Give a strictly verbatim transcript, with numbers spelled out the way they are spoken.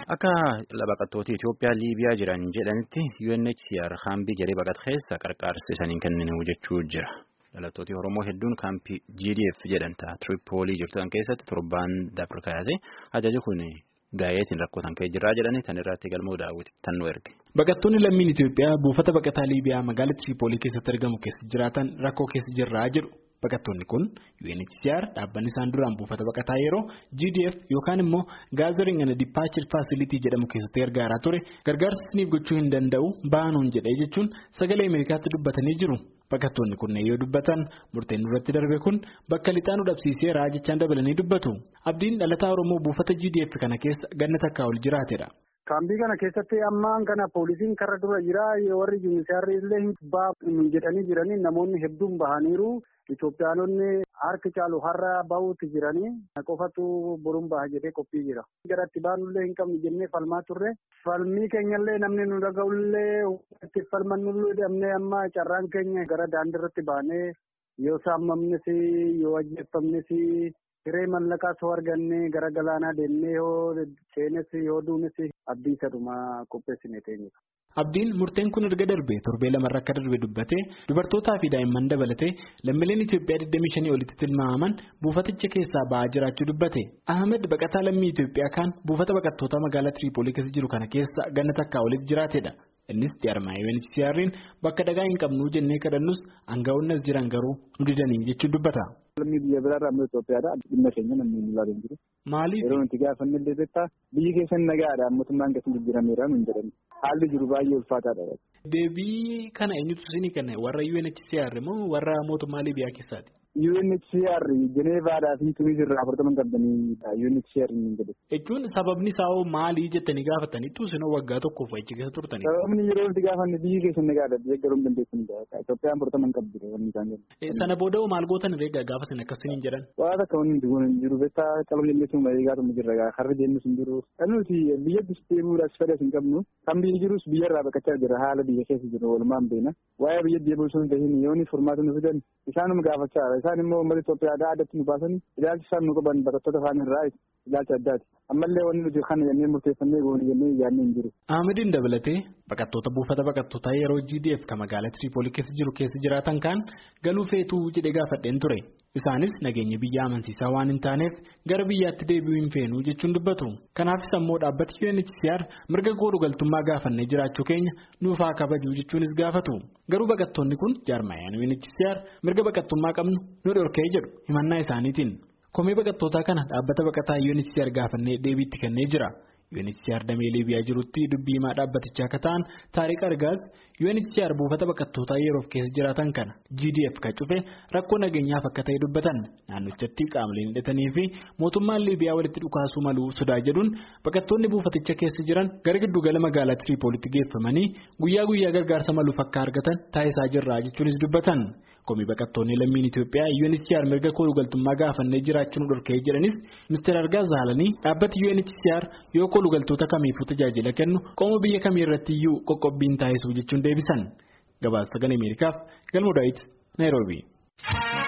Akka baqattoota Itoophiyaa Liibiyaa jiran jedhanitti U N H C R kaambii jedhee baqat keessa qarqaarsa isaaniin kenninu jechuu jira. Dhalattooti Oromoo hedduun kaampii G D F jedhamta Tripoolii jirtan keessatti torbaan dabre kaasee ajaja kun gaayeetiin rakkotan ka'ee jirraa jedhanii tan irratti galmoo daawwiti tan nu erge. Baqattoonni lammiin Itoophiyaa buufata baqataa Liibiyaa magaalaa Tripoolii keessatti argamu keessa jiraatan rakkoo keessa jirraa jedhu. Baqattoonni kun U N H C R dhaabbanni isaan duraan buufata baqataa yeroo G D F yookaan immoo Gathering and Departure Facility jedhamu keessatti gargaaraa ture gargaarsa isiniif gochuu hin danda'u baanuun jedhee jechuun sagalee Ameerikaatti dubbatanii jiru. Baqattoonni kunneen yoo dubbatan murteen irratti darbe kun bakka lixaan dhabsiiseera jechaan dabalanii dubbatu. Abdiin dhalataa Oromoo buufata G D F kana keessa ganna takkaa ol jiraatedha. Kaambii kana keessatti ammaan kana poolisiin karra dura jira warri Jimisaarri illee hin jedhanii jiranii namoonni hedduun bahaniiru. Itoophiyaanonni harki caalu har'a bahuutti jiranii qofatu boruun baha jedhee qophii jira. Gara itti baanullee hin qabne jennee falmaa turre. Falmii keenyallee namni nu dhaga'ullee itti falmannullee dhabnee amma carraan keenya gara daandiirratti baanee yoo saammamnes yoo ajjeeffamnes hiree mallaqaa soo arganne gara galaanaa deemnee yoo seenes yoo duunes abdii saduma qopheessine teenye. Abdiin murteen kun erga darbee torbee lamarra akka darbe dubbatee dubartootaa fi daa'imman dabalatee lammiileen Itoophiyaa digdamii shanii olitti tilmaamaman buufaticha keessaa ba'aa jiraachuu dubbate. Ahmed baqataa lammii Itoophiyaa kaan buufata baqattootaa magaalaa Tripoolii keessa jiru kana keessa ganna takkaa olitti jiraatedha. Innis jaarmaa U N H C R'n bakka dagaa hin qabnu jennee kadhannus aangawoonnis jiran garuu nu didanii jechuun dubbata. Lammii biyya biraarraa amma Itoophiyaadha. Dhimma keenya namni hin ilaalu jiru. Maaliif? Yeroo nuti gaafanne illee beektaa biyyi keessan nagaadha mootummaan gadi jijjiirameera hin jedhani. Haalli jiru baay'ee ulfaataadha. Deebii kana eenyutu isinii kenna warra U N H C R moo warra mootummaa Liibiyaa keessaati? U N H C R Jeneevaadhaa fi Tunis irraa afurtaman qabdanii U N H C R hin jedhu. Jechuun sababni isaa maalii jettanii gaafataniitu isinoo waggaa tokkoof achi keessa turtanii? Sababni yeroo nuti gaafanne biyyi keessan nagaadha deeggaruu hin dandeessanidha. Itoophiyaan afurtaman qabdi wanni isaan jedhu. Sana booda maal gootan reegaa gaafa sin akkasiniin jedhan? Waa takka wanni nuti goone hin jiru beektaa qalama jenneetu eegaatu mu jirra harri jennus hin jiru. Kan nuti biyya deebi'uudhaaf fedhas hin qabnu kan biyyi jirus biyyarraa baqachaa jira haala biyya keessa jiru walumaan beena. Waa'ee biyya deebi'uu sun tahin yooni furmaata nu fidan isaanuma gaafachaa isaan immoo uummata Itoophiyaa addatti nu baasanii ilaalchi isaan nu qaban baqattoota afaan irraa ilaalcha addaati. Ammallee wanni nuti kana jennee murteeffannee goone jennee yaadne hin jiru. Ahmediin dabalatee baqattoota buufata baqattootaa yeroo G D F kan magaalaa Tripoolii keessa jiru keessa jiraatan kaan galuu feetuu jedhee gaafadheen ture. Isaanis nageenya biyya amansiisaa waan hin taaneef gara biyyaatti deebi'uu hin feenuu jechuun dubbatu. Kanaafis ammoo dhaabbati U N H C R mirga godhu galtummaa gaafannee jiraachuu keenya nuuf haa kabajuu jechuunis gaafatu. Garuu baqattoonni kun jaarmaayaan U N H C R mirga baqattummaa qabnu nu dhorkee jedhu himannaa isaaniitiin. Komii baqattootaa kana dhaabbata baqataa U N H C R gaafannee deebiitti kennee jira. U N H C R damee Liibiyaa jirutti dubbii himaa dhaabbatichaa akka ta'an Taariq Argaaz U N H C R buufata baqattootaa yeroof keessa jiraatan kana G D F kan cufe rakkoo nageenyaaf akka ta'e dubbatan naannochatti qaamoleen hidhatanii fi mootummaan Liibiyaa walitti dhukaasuu maluu sodaa jedhuun baqattoonni buufaticha keessa jiran gara giddugala magaalaa Tripoolitti geeffamanii guyyaa guyyaa gargaarsa maluuf akka argatan taasisaa jirra jechuunis dubbatan. Komii baqattoonni lammiin Itoophiyaa U N H C R mirga godhu galtummaa gaafannee jiraachuun dhorkee jedhanis Mister Argaaz haalanii dhaabbati U N H C R yoo godhu galtoota kamiifuu tajaajila kennu qooma biyya kamii irratti iyyuu qoqqobbiin taasisuu jechuun deebisan. Gabaasa sagalee Ameerikaaf Galmoo Daawit Naayiroobii.